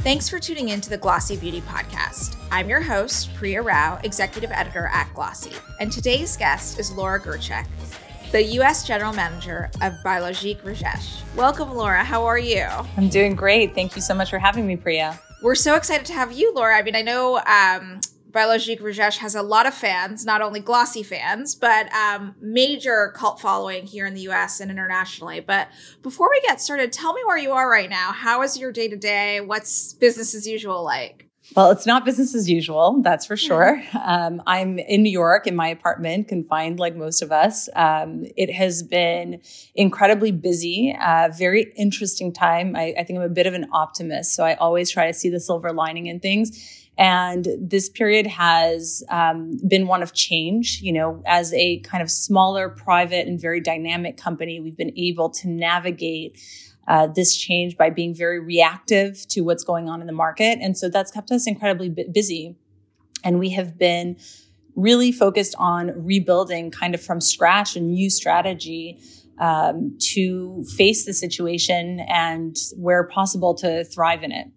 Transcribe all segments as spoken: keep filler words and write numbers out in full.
Thanks for tuning in to the Glossy Beauty Podcast. I'm your host, Priya Rao, Executive Editor at Glossy, and today's guest is Laura Gerchek, the U S General Manager of Biologique Recherche. Welcome, Laura. How are you? I'm doing great. Thank you so much for having me, Priya. We're so excited to have you, Laura. I mean, I know um, Biologique Recherche has a lot of fans, not only Glossy fans, but um, major cult following here in the U S and internationally. But before we get started, tell me where you are right now. How is your day-to-day? What's business as usual like? Well, it's not business as usual, that's for sure. Um, I'm in New York in my apartment, confined like most of us. Um, it has been incredibly busy, uh, very interesting time. I, I think I'm a bit of an optimist, so I always try to see the silver lining in things. And this period has um, been one of change. You know, as a kind of smaller, private, and very dynamic company, we've been able to navigate uh, this change by being very reactive to what's going on in the market. And so that's kept us incredibly busy. And we have been really focused on rebuilding kind of from scratch a new strategy um, to face the situation and, where possible, to thrive in it.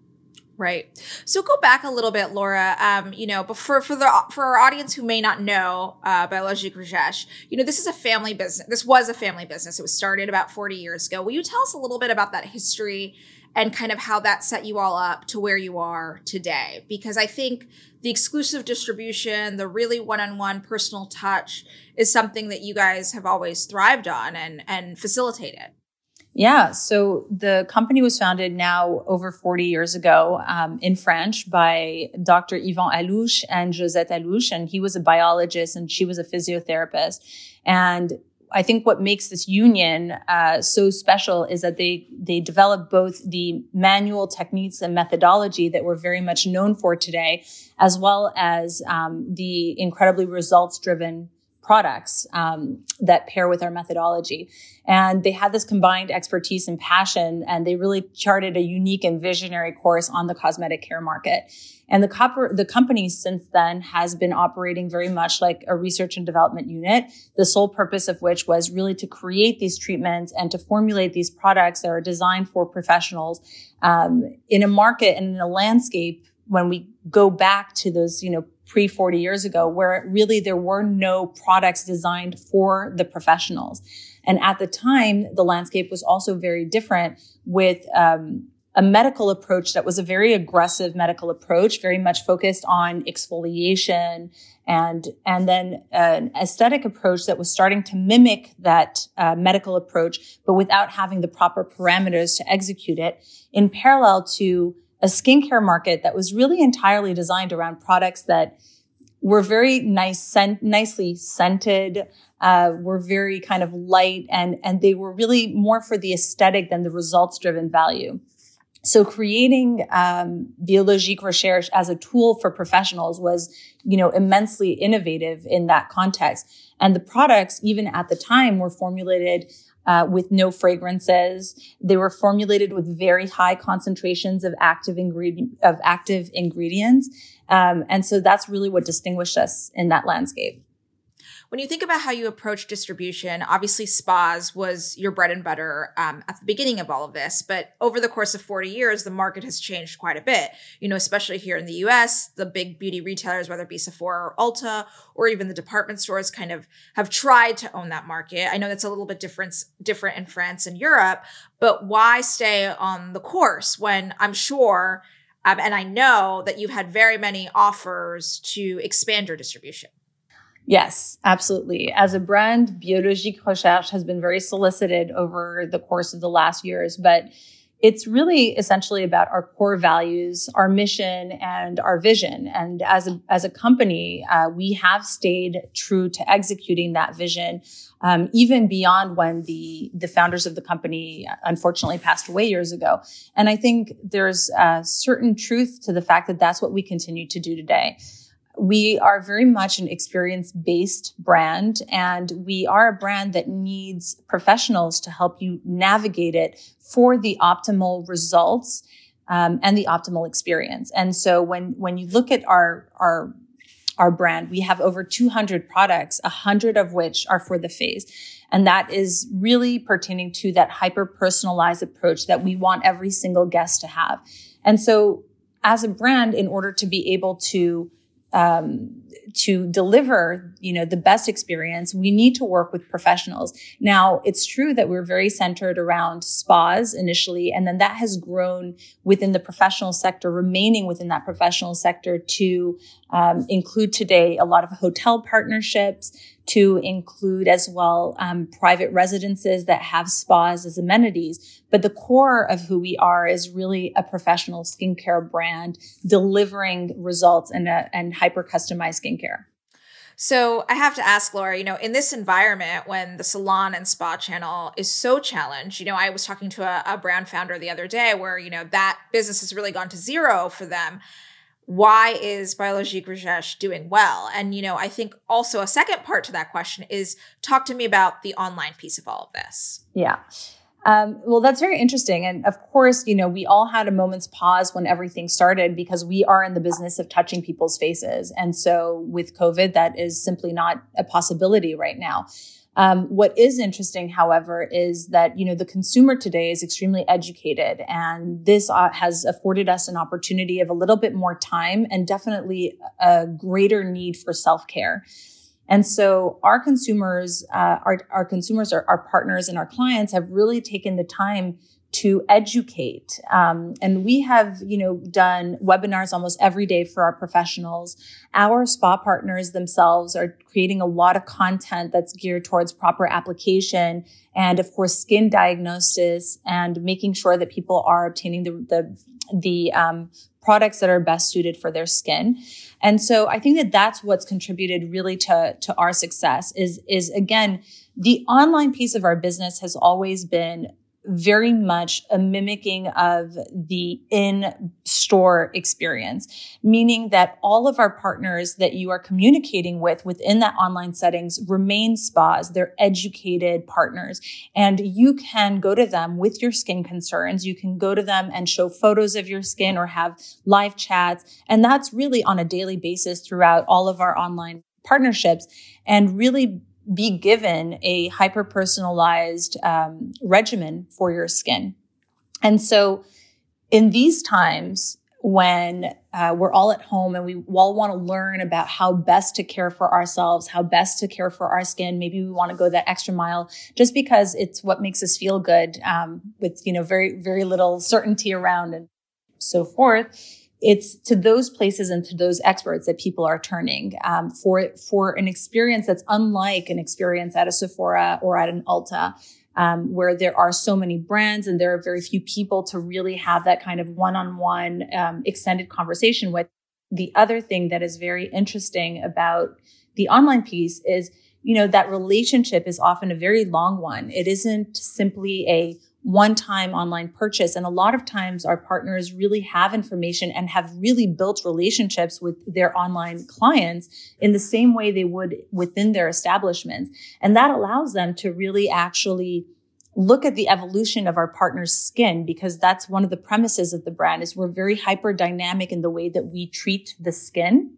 Right. So go back a little bit, Laura. Um, you know, but for for the for our audience who may not know uh, Biologique Recherche, you know, this is a family business. This was a family business. It was started about forty years ago. Will you tell us a little bit about that history and kind of how that set you all up to where you are today? Because I think the exclusive distribution, the really one-on-one personal touch, is something that you guys have always thrived on and and facilitated. Yeah. So the company was founded now over forty years ago um, in France by Doctor Yvan Allouche and Josette Allouche. And he was a biologist and she was a physiotherapist. And I think what makes this union uh, so special is that they they developed both the manual techniques and methodology that we're very much known for today, as well as um, the incredibly results-driven products um, that pair with our methodology. And they had this combined expertise and passion, and they really charted a unique and visionary course on the cosmetic care market. And the, copper, the company since then has been operating very much like a research and development unit, the sole purpose of which was really to create these treatments and to formulate these products that are designed for professionals um, in a market and in a landscape when we go back to those, you know, pre forty years ago, where really there were no products designed for the professionals. And at the time, the landscape was also very different, with um, a medical approach that was a very aggressive medical approach, very much focused on exfoliation, and and then an aesthetic approach that was starting to mimic that uh, medical approach, but without having the proper parameters to execute it, in parallel to a skincare market that was really entirely designed around products that were very nice, scent, nicely scented, uh, were very kind of light, and, and they were really more for the aesthetic than the results-driven value. So creating um, Biologique Recherche as a tool for professionals was, you know, immensely innovative in that context. And the products, even at the time, were formulated Uh, with no fragrances. They were formulated with very high concentrations of active ingredient of active ingredients, um, and so that's really what distinguished us in that landscape. When you think about how you approach distribution, obviously spas was your bread and butter um, at the beginning of all of this. But over the course of forty years, the market has changed quite a bit. You know, especially here in the U S, the big beauty retailers, whether it be Sephora or Ulta, or even the department stores, kind of have tried to own that market. I know that's a little bit different, different in France and Europe, but why stay on the course when I'm sure, um, and I know that you've had very many offers to expand your distribution? Yes, absolutely. As a brand, Biologique Recherche has been very solicited over the course of the last years, but it's really essentially about our core values, our mission, and our vision. And as a, as a company, uh, we have stayed true to executing that vision, um, even beyond when the, the founders of the company unfortunately passed away years ago. And I think there's a certain truth to the fact that that's what we continue to do today. We are very much an experience-based brand, and we are a brand that needs professionals to help you navigate it for the optimal results um, and the optimal experience. And so when when you look at our our our brand, we have over two hundred products, one hundred of which are for the face. And that is really pertaining to that hyper-personalized approach that we want every single guest to have. And so as a brand, in order to be able to um, to deliver, you know, the best experience, we need to work with professionals. Now, it's true that we're very centered around spas initially, and then that has grown within the professional sector, remaining within that professional sector to um, include today a lot of hotel partnerships, to include as well um, private residences that have spas as amenities. But the core of who we are is really a professional skincare brand delivering results and, a, and hyper-customized skincare. So I have to ask, Laura, you know, in this environment when the salon and spa channel is so challenged, you know, I was talking to a, a brand founder the other day where, you know, that business has really gone to zero for them. Why is Biologique Recherche doing well? And, you know, I think also a second part to that question is talk to me about the online piece of all of this. Yeah. Um, well, that's very interesting. And of course, you know, we all had a moment's pause when everything started because we are in the business of touching people's faces. And so with COVID, that is simply not a possibility right now. Um, what is interesting, however, is that, you know, the consumer today is extremely educated, and this uh, has afforded us an opportunity of a little bit more time and definitely a greater need for self-care. And so our consumers, uh, our, our consumers, our, our partners and our clients have really taken the time to educate. Um, and we have, you know, done webinars almost every day for our professionals. Our spa partners themselves are creating a lot of content that's geared towards proper application and, of course, skin diagnosis and making sure that people are obtaining the, the, the, um, products that are best suited for their skin. And so I think that that's what's contributed really to, to our success is, is again, the online piece of our business has always been very much a mimicking of the in-store experience, meaning that all of our partners that you are communicating with within that online settings remain spas. They're educated partners, and you can go to them with your skin concerns. You can go to them and show photos of your skin or have live chats. And that's really on a daily basis throughout all of our online partnerships, and really be given a hyper-personalized um, regimen for your skin. And so in these times when uh, we're all at home and we all want to learn about how best to care for ourselves, how best to care for our skin, maybe we want to go that extra mile just because it's what makes us feel good um, with, you know, very, very little certainty around and so forth. It's to those places and to those experts that people are turning um, for for an experience that's unlike an experience at a Sephora or at an Ulta, um, where there are so many brands and there are very few people to really have that kind of one-on-one um, extended conversation with. The other thing that is very interesting about the online piece is, you know, that relationship is often a very long one. It isn't simply a one-time online purchase. And a lot of times our partners really have information and have really built relationships with their online clients in the same way they would within their establishments. And that allows them to really actually look at the evolution of our partner's skin, because that's one of the premises of the brand is we're very hyper dynamic in the way that we treat the skin.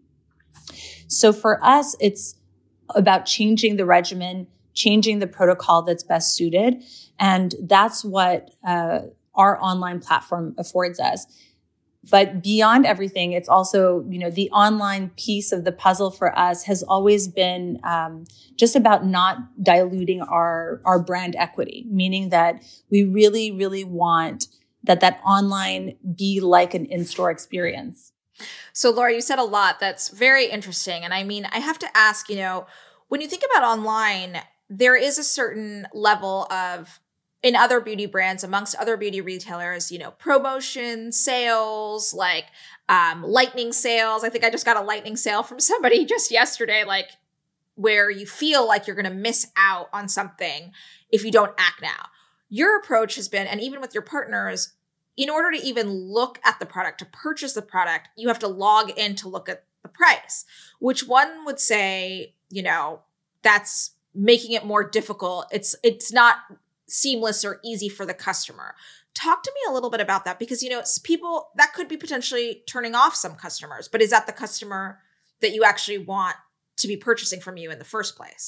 So for us, it's about changing the regimen, changing the protocol that's best suited. And that's what uh, our online platform affords us. But beyond everything, it's also, you know, the online piece of the puzzle for us has always been um, just about not diluting our, our brand equity, meaning that we really, really want that that online be like an in-store experience. So Laura, you said a lot that's very interesting. And I mean, I have to ask, you know, when you think about online, there is a certain level of, in other beauty brands, amongst other beauty retailers, you know, promotion, sales, like um, lightning sales. I think I just got a lightning sale from somebody just yesterday, like where you feel like you're going to miss out on something if you don't act now. Your approach has been, and even with your partners, in order to even look at the product, to purchase the product, you have to log in to look at the price, which one would say, you know, that's making it more difficult. It's it's not seamless or easy for the customer. Talk to me a little bit about that, because, you know, it's people that could be potentially turning off some customers, but is that the customer that you actually want to be purchasing from you in the first place?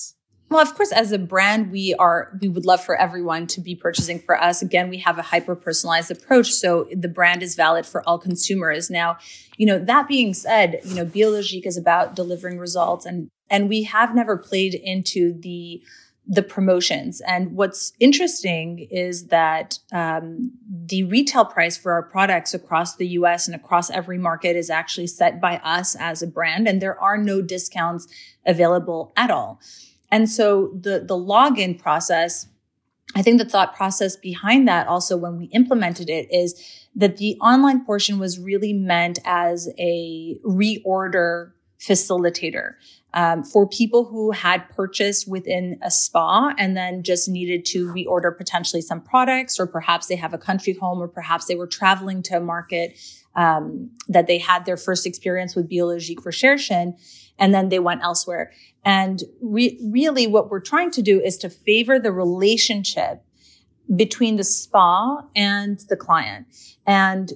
Well, of course, as a brand, we are, we would love for everyone to be purchasing for us. Again, we have a hyper-personalized approach. So the brand is valid for all consumers. Now, you know, that being said, you know, Biologique is about delivering results, and, and we have never played into the, the promotions. And what's interesting is that, um, the retail price for our products across the U S and across every market is actually set by us as a brand. And there are no discounts available at all. And so the, the login process, I think the thought process behind that also when we implemented it is that the online portion was really meant as a reorder facilitator um, for people who had purchased within a spa and then just needed to reorder potentially some products, or perhaps they have a country home, or perhaps they were traveling to a market um, that they had their first experience with Biologique Recherche in, and then they went elsewhere. And re- really what we're trying to do is to favor the relationship between the spa and the client. And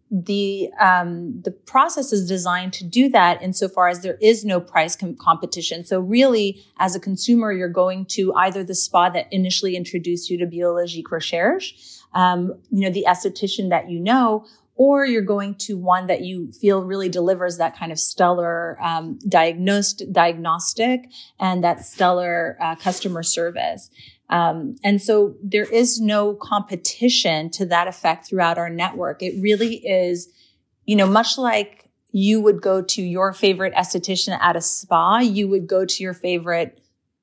the um, the process is designed to do that insofar as there is no price com- competition. So really, as a consumer, you're going to either the spa that initially introduced you to Biologique Recherche, um, you know, the esthetician that you know, or you're going to one that you feel really delivers that kind of stellar um, diagnosed, diagnostic and that stellar uh, customer service. Um, and so there is no competition to that effect throughout our network. It really is, you know, much like you would go to your favorite esthetician at a spa, you would go to your favorite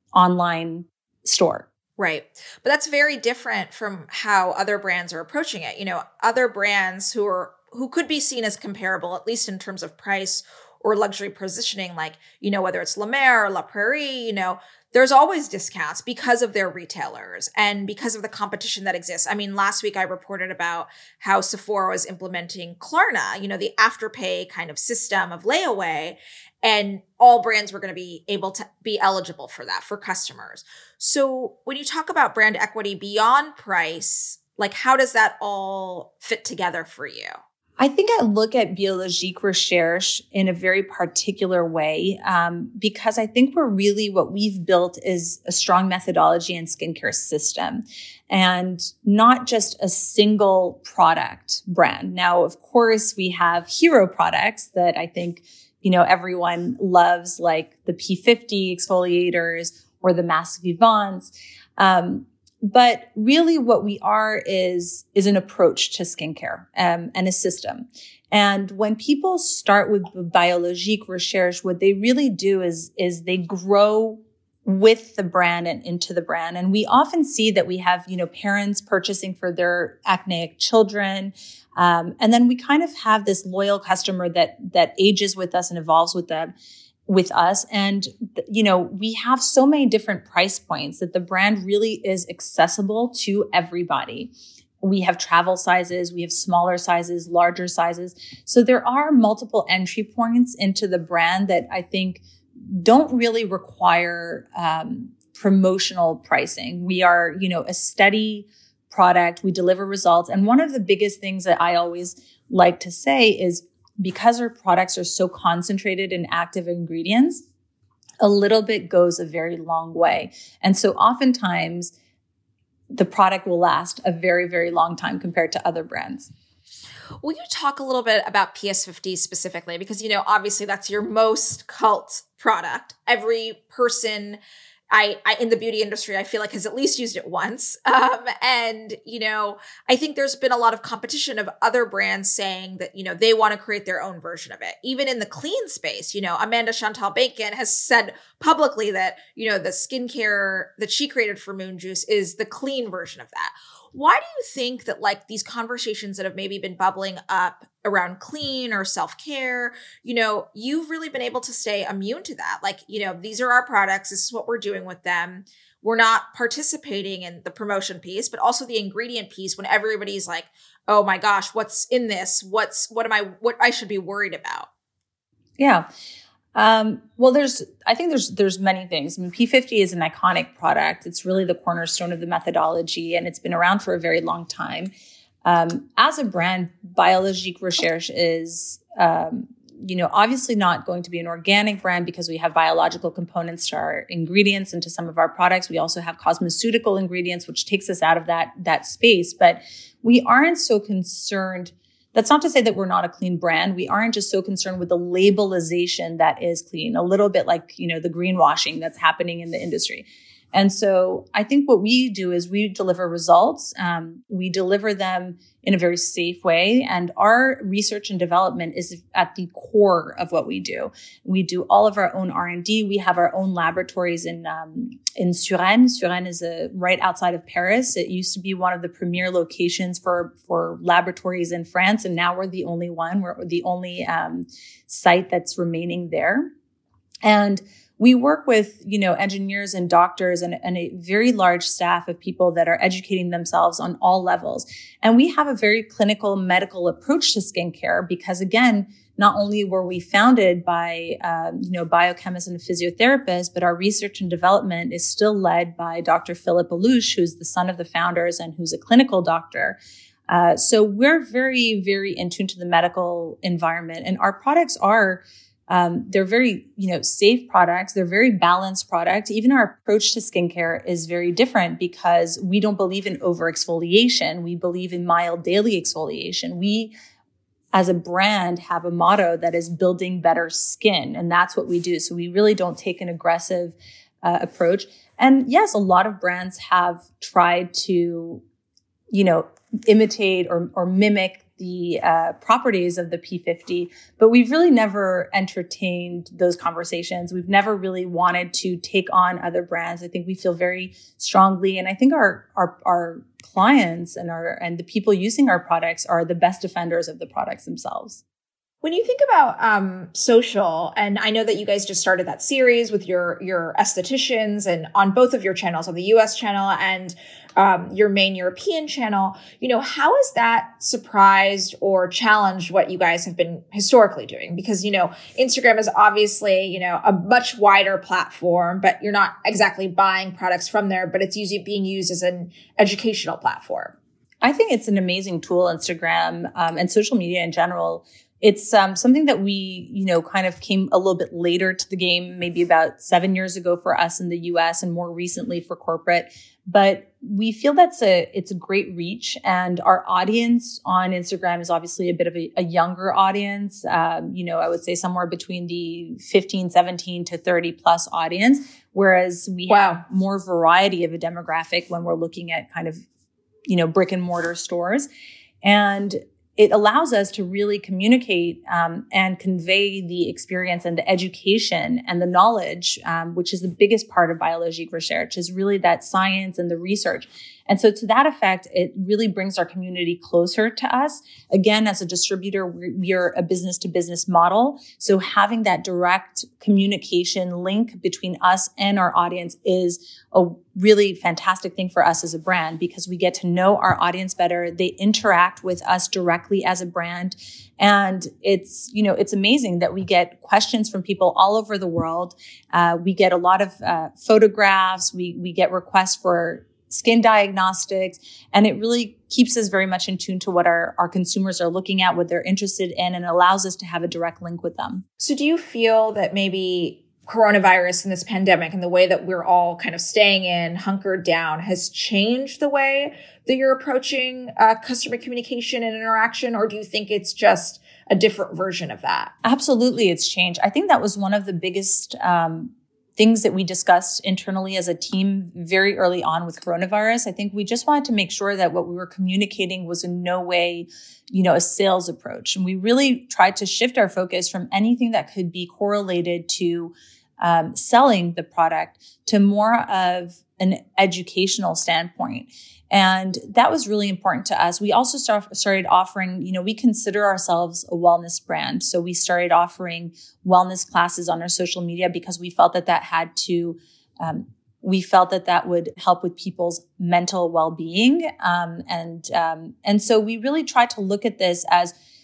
online store. Right. But that's very different from how other brands are approaching it. You know, other brands who are, who could be seen as comparable, at least in terms of price or luxury positioning, like, you know, whether it's La Mer or La Prairie, you know, there's always discounts because of their retailers and because of the competition that exists. I mean, last week I reported about how Sephora was implementing Klarna, you know, the Afterpay kind of system of layaway, and all brands were going to be able to be eligible for that for customers. So when you talk about brand equity beyond price, like how does that all fit together for you? I think I look at Biologique Recherche in a very particular way um, because I think we're really, what we've built is a strong methodology and skincare system, and not just a single product brand. Now, of course, we have hero products that I think, you know, everyone loves, like the P fifty exfoliators or the Mask Vivants. Um, But really what we are is, is an approach to skincare, um, and a system. And when people start with Biologique Recherche, what they really do is, is they grow with the brand and into the brand. And we often see that we have, you know, parents purchasing for their acneic children. Um, and then we kind of have this loyal customer that, that ages with us and evolves with them. with us. And, you know, we have so many different price points that the brand really is accessible to everybody. We have travel sizes, we have smaller sizes, larger sizes. So there are multiple entry points into the brand that I think don't really require um, promotional pricing. We are, you know, a steady product. We deliver results. And one of the biggest things that I always like to say is, because our products are so concentrated in active ingredients, a little bit goes a very long way. And so oftentimes the product will last a very, very long time compared to other brands. Will you talk a little bit about P S fifty specifically? Because, you know, obviously that's your most cult product. Every person I, I, in the beauty industry, I feel like has at least used it once. Um, and, you know, I think there's been a lot of competition of other brands saying that, you know, they want to create their own version of it. Even in the clean space, you know, Amanda Chantal Bacon has said publicly that, you know, the skincare that she created for Moon Juice is the clean version of that. Why do you think that, like, these conversations that have maybe been bubbling up around clean or self-care, you know, you've really been able to stay immune to that? Like, you know, these are our products. This is what we're doing with them. We're not participating in the promotion piece, but also the ingredient piece when everybody's like, oh my gosh, what's in this? What's, what am I, what I should be worried about? Yeah. Um, well, there's, I think there's, there's many things. I mean, P fifty is an iconic product. It's really the cornerstone of the methodology, and it's been around for a very long time. Um, as a brand, Biologique Recherche is, um, you know, obviously not going to be an organic brand because we have biological components to our ingredients and to some of our products. We also have cosmeceutical ingredients, which takes us out of that, that space. But we aren't so concerned. That's not to say that we're not a clean brand. We aren't just so concerned with the labelization that is clean, a little bit like, you know, the greenwashing that's happening in the industry. And so I think what we do is we deliver results. Um, we deliver them in a very safe way. And our research and development is at the core of what we do. We do all of our own R and D. We have our own laboratories in um, in Suresnes. Suresnes is a, right outside of Paris. It used to be one of the premier locations for, for laboratories in France. And now we're the only one. We're the only um, site that's remaining there. And we work with, you know, engineers and doctors and, and a very large staff of people that are educating themselves on all levels. And we have a very clinical medical approach to skincare because, again, not only were we founded by, um, you know, biochemists and physiotherapists, but our research and development is still led by Doctor Philippe Allouche, who's the son of the founders and who's a clinical doctor. Uh, so we're very, very in tune to the medical environment, and our products are Um, they're very, you know, safe products. They're very balanced product. Even our approach to skincare is very different because we don't believe in over exfoliation. We believe in mild daily exfoliation. We, as a brand, have a motto that is building better skin. And that's what we do. So we really don't take an aggressive uh, approach. And yes, a lot of brands have tried to, you know, imitate or, or mimic the uh, properties of the P fifty, but we've really never entertained those conversations. We've never really wanted to take on other brands. I think we feel very strongly, and I think our our our clients and our and the people using our products are the best defenders of the products themselves. When you think about um, social, and I know that you guys just started that series with your your estheticians and on both of your channels, on the U S channel and um, your main European channel, you know, how has that surprised or challenged what you guys have been historically doing? Because, you know, Instagram is obviously, you know, a much wider platform, but you're not exactly buying products from there, but it's usually being used as an educational platform. I think it's an amazing tool, Instagram, um, and social media in general. It's um, something that we, you know, kind of came a little bit later to the game, maybe about seven years ago for us in the U S and more recently for corporate. But we feel that's a, it's a great reach. And our audience on Instagram is obviously a bit of a, a younger audience. Um, you know, I would say somewhere between the fifteen, seventeen to thirty plus audience, whereas we wow. have more variety of a demographic when we're looking at kind of, you know, brick and mortar stores. And it allows us to really communicate um, and convey the experience and the education and the knowledge, um, which is the biggest part of biologique research, is really that science and the research. And so to that effect, it really brings our community closer to us. Again, as a distributor, we're, we're a business to business model. So having that direct communication link between us and our audience is a really fantastic thing for us as a brand because we get to know our audience better. They interact with us directly as a brand. And it's, you know, it's amazing that we get questions from people all over the world. Uh, we get a lot of uh, photographs. We, we get requests for skin diagnostics, and it really keeps us very much in tune to what our, our consumers are looking at, what they're interested in, and allows us to have a direct link with them. So do you feel that maybe coronavirus and this pandemic and the way that we're all kind of staying in, hunkered down, has changed the way that you're approaching uh, customer communication and interaction? Or do you think it's just a different version of that? Absolutely, it's changed. I think that was one of the biggest um things that we discussed internally as a team very early on with coronavirus. I think we just wanted to make sure that what we were communicating was in no way, you know, a sales approach. And we really tried to shift our focus from anything that could be correlated to um, selling the product to more of an educational standpoint. And that was really important to us. We also start, started offering, you know, we consider ourselves a wellness brand. So we started offering wellness classes on our social media because we felt that that had to, um, we felt that that would help with people's mental well-being. Um, and, um, and so we really tried to look at this as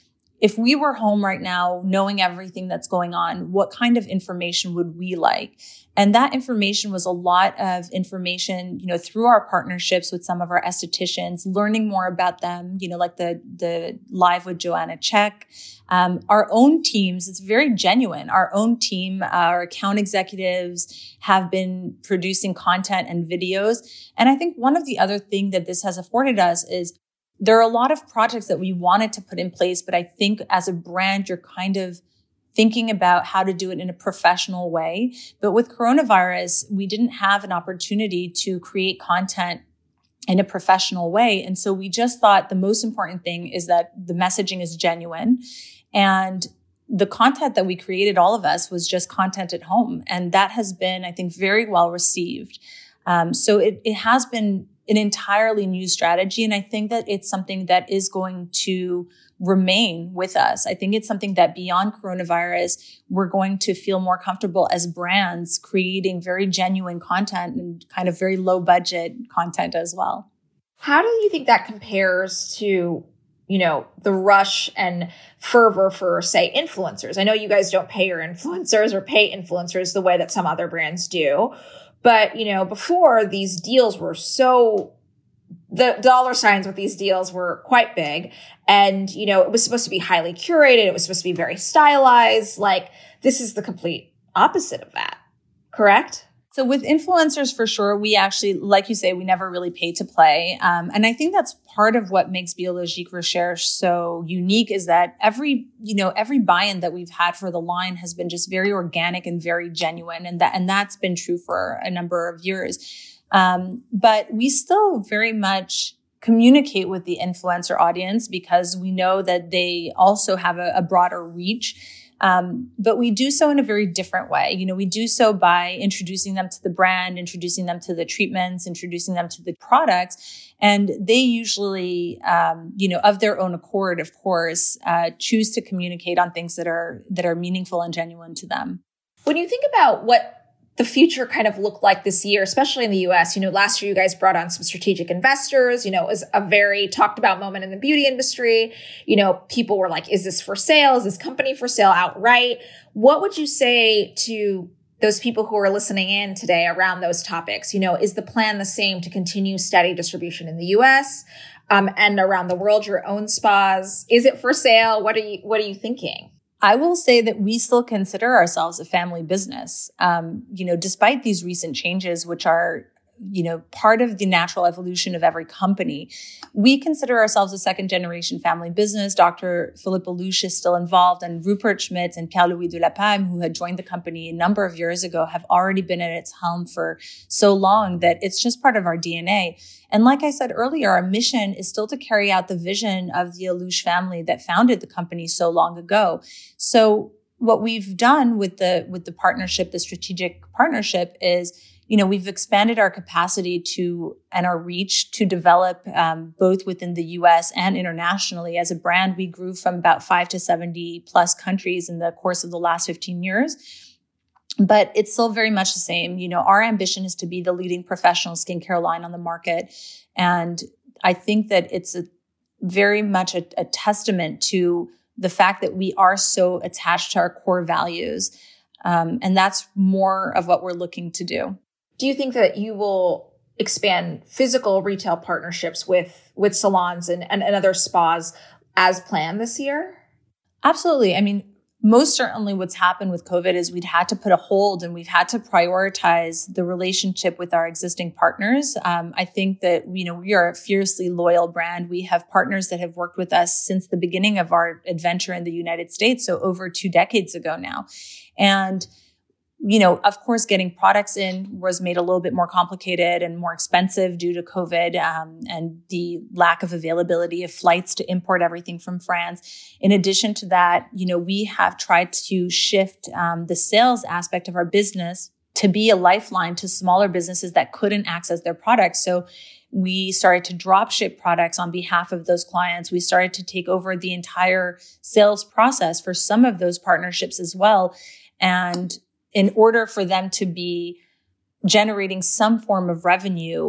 if we were home right now, knowing everything that's going on, what kind of information would we like? And that information was a lot of information, you know, through our partnerships with some of our estheticians, learning more about them, you know, like the, the live with Joanna Check. Um, our own teams, it's very genuine. Our own team, our account executives have been producing content and videos. And I think one of the other things that this has afforded us is there are a lot of projects that we wanted to put in place, but I think as a brand, you're kind of thinking about how to do it in a professional way. But with coronavirus, we didn't have an opportunity to create content in a professional way. And so we just thought the most important thing is that the messaging is genuine. And the content that we created, all of us, was just content at home. And that has been, I think, very well received. Um, so it, it has been an entirely new strategy. And I think that it's something that is going to remain with us. I think it's something that beyond coronavirus, we're going to feel more comfortable as brands creating very genuine content and kind of very low budget content as well. How do you think that compares to, you know, the rush and fervor for, say, influencers? I know you guys don't pay your influencers or pay influencers the way that some other brands do. But, you know, before these deals were so, the dollar signs with these deals were quite big. And, you know, it was supposed to be highly curated. It was supposed to be very stylized. Like, this is the complete opposite of that. Correct? So with influencers, for sure, we actually, like you say, we never really pay to play. Um, and I think that's part of what makes Biologique Recherche so unique is that every, you know, every buy-in that we've had for the line has been just very organic and very genuine. And that, and that's been true for a number of years. Um, but we still very much communicate with the influencer audience because we know that they also have a, a broader reach. Um, but we do so in a very different way. You know, we do so by introducing them to the brand, introducing them to the treatments, introducing them to the products. And they usually, um, you know, of their own accord, of course, uh, choose to communicate on things that are, that are meaningful and genuine to them. When you think about what the future kind of looked like this year, especially in the U S, you know, last year you guys brought on some strategic investors, you know, it was a very talked about moment in the beauty industry. You know, people were like, is this for sale? Is this company for sale outright? What would you say to those people who are listening in today around those topics? You know, is the plan the same to continue steady distribution in the U S um, and around the world, your own spas? Is it for sale? What are you, what are you thinking? I will say that we still consider ourselves a family business. Um, you know, despite these recent changes, which are, you know, part of the natural evolution of every company, we consider ourselves a second generation family business. Doctor Philippe Allouche is still involved, and Rupert Schmidt and Pierre-Louis Delapalme, who had joined the company a number of years ago, have already been at its helm for so long that it's just part of our D N A. And like I said earlier, our mission is still to carry out the vision of the Allouche family that founded the company so long ago. So what we've done with the, with the partnership, the strategic partnership is, you know, we've expanded our capacity to and our reach to develop um, both within the U S and internationally. As a brand, we grew from about five to seventy plus countries in the course of the last fifteen years. But it's still very much the same. You know, our ambition is to be the leading professional skincare line on the market. And I think that it's a very much a, a testament to the fact that we are so attached to our core values. Um, and that's more of what we're looking to do. Do you think that you will expand physical retail partnerships with, with salons and, and, and other spas as planned this year? Absolutely. I mean, most certainly what's happened with COVID is we'd had to put a hold and we've had to prioritize the relationship with our existing partners. Um, I think that, you know, we are a fiercely loyal brand. We have partners that have worked with us since the beginning of our adventure in the United States. So over two decades ago now. And you know, of course, getting products in was made a little bit more complicated and more expensive due to COVID um, and the lack of availability of flights to import everything from France. In addition to that, you know, we have tried to shift um, the sales aspect of our business to be a lifeline to smaller businesses that couldn't access their products. So we started to drop ship products on behalf of those clients. We started to take over the entire sales process for some of those partnerships as well. And in order for them to be generating some form of revenue,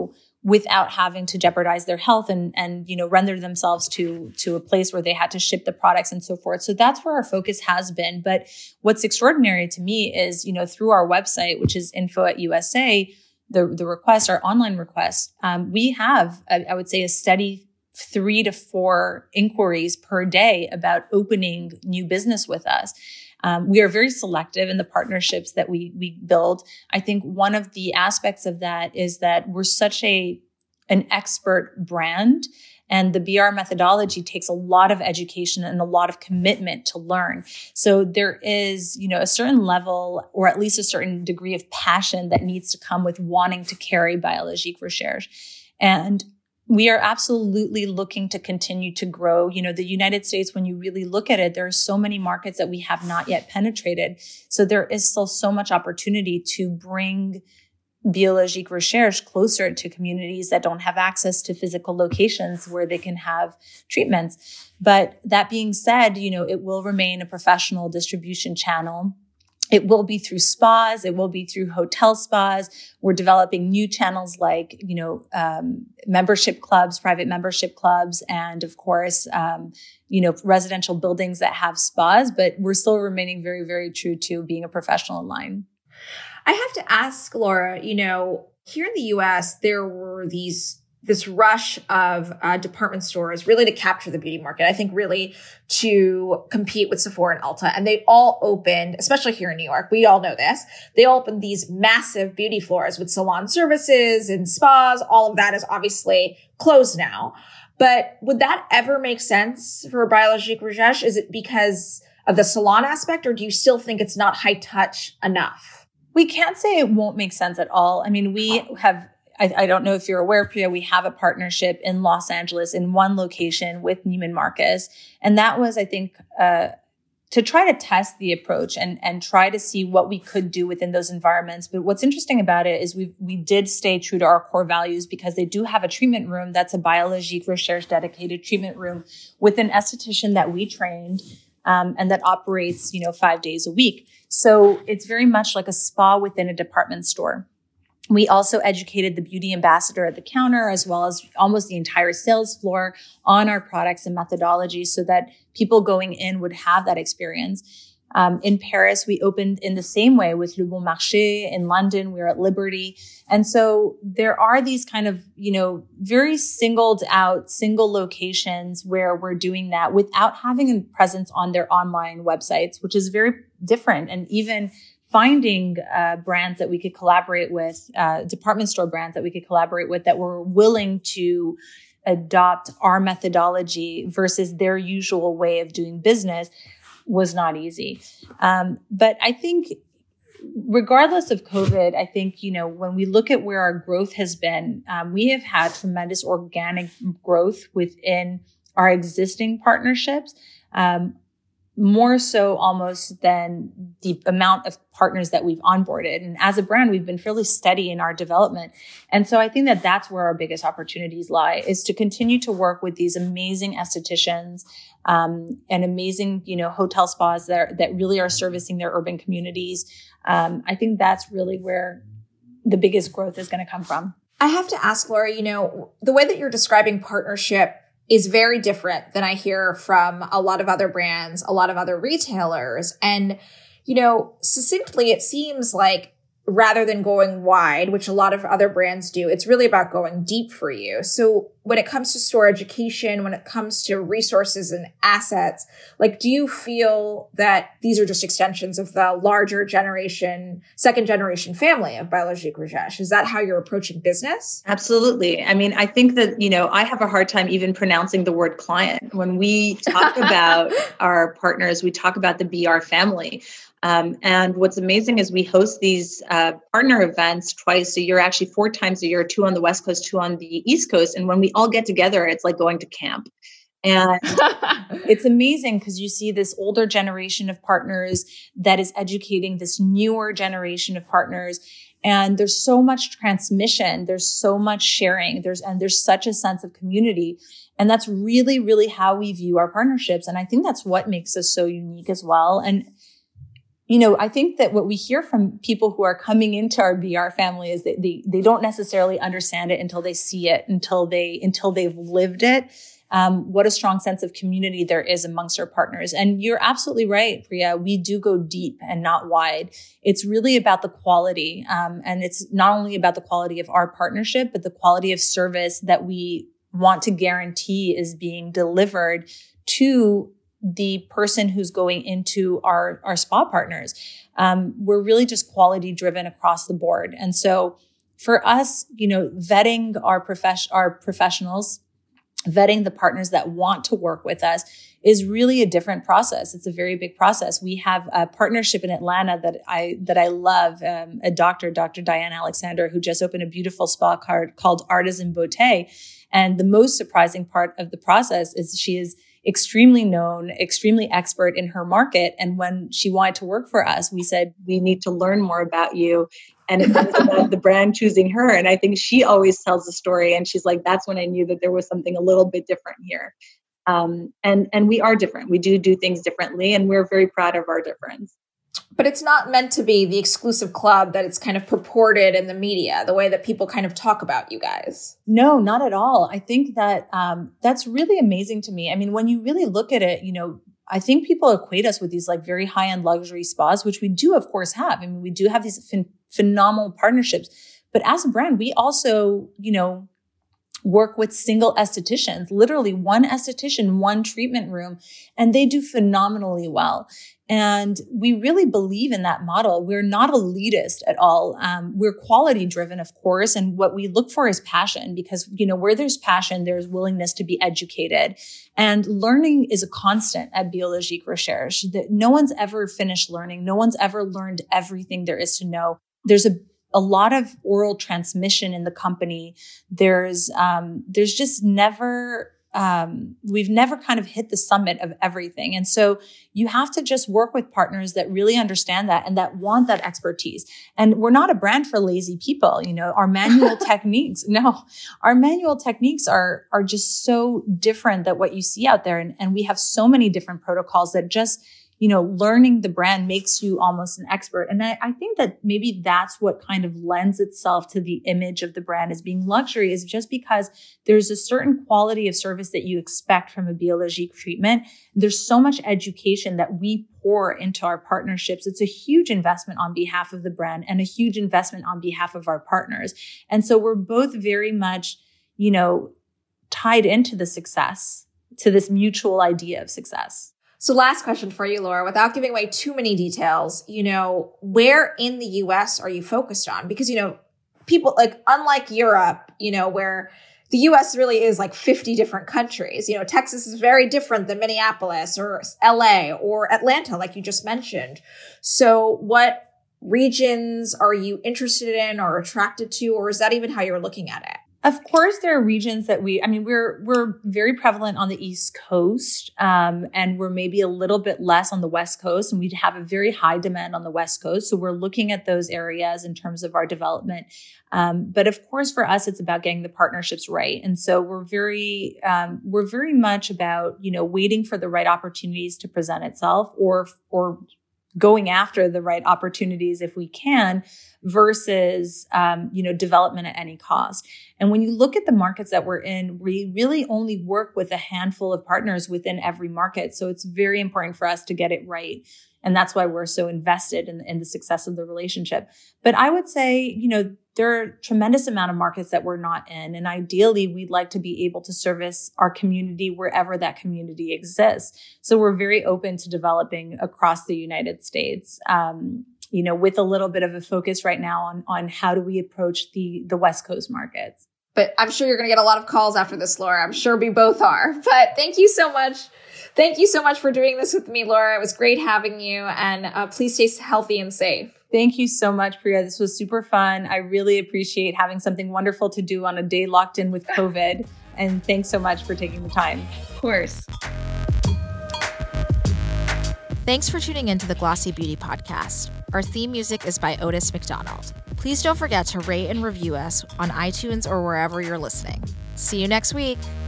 without having to jeopardize their health and, and, you know, render themselves to, to a place where they had to ship the products and so forth. So that's where our focus has been. But what's extraordinary to me is, you know, through our website, which is info at U S A, the, the request, our online request, um, we have, I, I would say, a steady three to four inquiries per day about opening new business with us. Um, we are very selective in the partnerships that we we build. I think one of the aspects of that is that we're such a an expert brand, and the B R methodology takes a lot of education and a lot of commitment to learn. So there is, you know, a certain level, or at least a certain degree of passion that needs to come with wanting to carry Biologique Recherche. And we are absolutely looking to continue to grow. You know, the United States, when you really look at it, there are so many markets that we have not yet penetrated. So there is still so much opportunity to bring Biologique Recherche closer to communities that don't have access to physical locations where they can have treatments. But that being said, you know, it will remain a professional distribution channel. It will be through spas. It will be through hotel spas. We're developing new channels like, you know, um, membership clubs, private membership clubs, and of course, um, you know, residential buildings that have spas. But we're still remaining very, very true to being a professional line. I have to ask, Laura, you know, here in the U S, there were these this rush of uh, department stores really to capture the beauty market. I think really to compete with Sephora and Ulta. And they all opened, especially here in New York, we all know this, they all opened these massive beauty floors with salon services and spas. All of that is obviously closed now. But would that ever make sense for Biologique Recherche? Is it because of the salon aspect, or do you still think it's not high touch enough? We can't say it won't make sense at all. I mean, we have I, I don't know if you're aware, Priya, we have a partnership in Los Angeles in one location with Neiman Marcus. And that was, I think, uh, to try to test the approach and, and try to see what we could do within those environments. But what's interesting about it is we we did stay true to our core values, because they do have a treatment room that's a Biologique Recherche dedicated treatment room with an esthetician that we trained, um, and that operates, you know, five days a week. So it's very much like a spa within a department store. We also educated the beauty ambassador at the counter, as well as almost the entire sales floor, on our products and methodology, so that people going in would have that experience. Um, in Paris, we opened in the same way with Le Bon Marché. In London, we were at Liberty. And so there are these kind of, you know, very singled out, single locations where we're doing that without having a presence on their online websites, which is very different. And even finding uh, brands that we could collaborate with, uh, department store brands that we could collaborate with that were willing to adopt our methodology versus their usual way of doing business was not easy. Um, but I think regardless of COVID, I think, you know, when we look at where our growth has been, um, we have had tremendous organic growth within our existing partnerships. Um, more so almost than the amount of partners that we've onboarded. And as a brand, we've been fairly steady in our development. And so I think that that's where our biggest opportunities lie, is to continue to work with these amazing estheticians, um, and amazing, you know, hotel spas that, are, that really are servicing their urban communities. Um, I think that's really where the biggest growth is going to come from. I have to ask, Laura, you know, the way that you're describing partnership is very different than I hear from a lot of other brands, a lot of other retailers. And, you know, succinctly, it seems like rather than going wide, which a lot of other brands do, it's really about going deep for you. So when it comes to store education, when it comes to resources and assets, like, do you feel that these are just extensions of the larger generation, second generation family of Biologique Recherche? Is that how you're approaching business? Absolutely. I mean, I think that, you know, I have a hard time even pronouncing the word client. When we talk about our partners, we talk about the B R family. Um, and what's amazing is we host these uh, partner events twice a year, actually four times a year, two on the West Coast, two on the East Coast. And when we all get together, it's like going to camp. And it's amazing because you see this older generation of partners that is educating this newer generation of partners. And there's so much transmission. There's so much sharing. There's, and there's such a sense of community. And that's really, really how we view our partnerships. And I think that's what makes us so unique as well. And you know, I think that what we hear from people who are coming into our B R family is that they, they don't necessarily understand it until they see it, until they, until they've lived it. Um, what a strong sense of community there is amongst our partners. And you're absolutely right, Priya. We do go deep and not wide. It's really about the quality. Um, and it's not only about the quality of our partnership, but the quality of service that we want to guarantee is being delivered to the person who's going into our, our spa partners. Um, we're really just quality driven across the board. And so for us, you know, vetting our profession, our professionals, vetting the partners that want to work with us is really a different process. It's a very big process. We have a partnership in Atlanta that I that I love, um, a doctor, Doctor Diane Alexander, who just opened a beautiful spa card called Artisan Beauté. And the most surprising part of the process is she is extremely known, extremely expert in her market. And when she wanted to work for us, we said, we need to learn more about you. And it was about the brand choosing her. And I think she always tells the story. And she's like, that's when I knew that there was something a little bit different here. Um, and, and we are different. We do do things differently. And we're very proud of our difference. But it's not meant to be the exclusive club that it's kind of purported in the media, the way that people kind of talk about you guys. No, not at all. I think that um, that's really amazing to me. I mean, when you really look at it, you know, I think people equate us with these like very high-end luxury spas, which we do, of course, have. I mean, we do have these ph- phenomenal partnerships. But as a brand, we also, you know, work with single estheticians, literally one esthetician, one treatment room, and they do phenomenally well. And we really believe in that model. We're not elitist at all. Um, we're quality driven, of course. And what we look for is passion because, you know, where there's passion, there's willingness to be educated. And learning is a constant at Biologique Recherche. That no one's ever finished learning. No one's ever learned everything there is to know. There's a a lot of oral transmission in the company. There's, um, there's just never, um, we've never kind of hit the summit of everything. And so you have to just work with partners that really understand that and that want that expertise. And we're not a brand for lazy people. You know, our manual techniques, no, our manual techniques are, are just so different than what you see out there. And, and we have so many different protocols that just, you know, learning the brand makes you almost an expert. And I, I think that maybe that's what kind of lends itself to the image of the brand as being luxury is just because there's a certain quality of service that you expect from a Biologique treatment. There's so much education that we pour into our partnerships. It's a huge investment on behalf of the brand and a huge investment on behalf of our partners. And so we're both very much, you know, tied into the success, to this mutual idea of success. So last question for you, Laura, without giving away too many details, you know, where in the U S are you focused on? Because, you know, people like, unlike Europe, you know, where the U S really is like fifty different countries, you know, Texas is very different than Minneapolis or L A or Atlanta, like you just mentioned. So what regions are you interested in or attracted to, or is that even how you're looking at it? Of course, there are regions that we, I mean, we're, we're very prevalent on the East Coast, um, and we're maybe a little bit less on the West Coast, and we have a very high demand on the West Coast. So we're looking at those areas in terms of our development. Um, but of course, for us, it's about getting the partnerships right. And so we're very, um, we're very much about, you know, waiting for the right opportunities to present itself or, or going after the right opportunities if we can versus, um, you know, development at any cost. And when you look at the markets that we're in, we really only work with a handful of partners within every market. So it's very important for us to get it right. And that's why we're so invested in, in the success of the relationship. But I would say, you know, there are a tremendous amount of markets that we're not in. And ideally, we'd like to be able to service our community wherever that community exists. So we're very open to developing across the United States, um, you know, with a little bit of a focus right now on, on how do we approach the, the West Coast markets. But I'm sure you're going to get a lot of calls after this, Laura. I'm sure we both are. But thank you so much. Thank you so much for doing this with me, Laura. It was great having you. And uh, please stay healthy and safe. Thank you so much, Priya. This was super fun. I really appreciate having something wonderful to do on a day locked in with COVID. And thanks so much for taking the time. Of course. Thanks for tuning into the Glossy Beauty Podcast. Our theme music is by Otis McDonald. Please don't forget to rate and review us on iTunes or wherever you're listening. See you next week.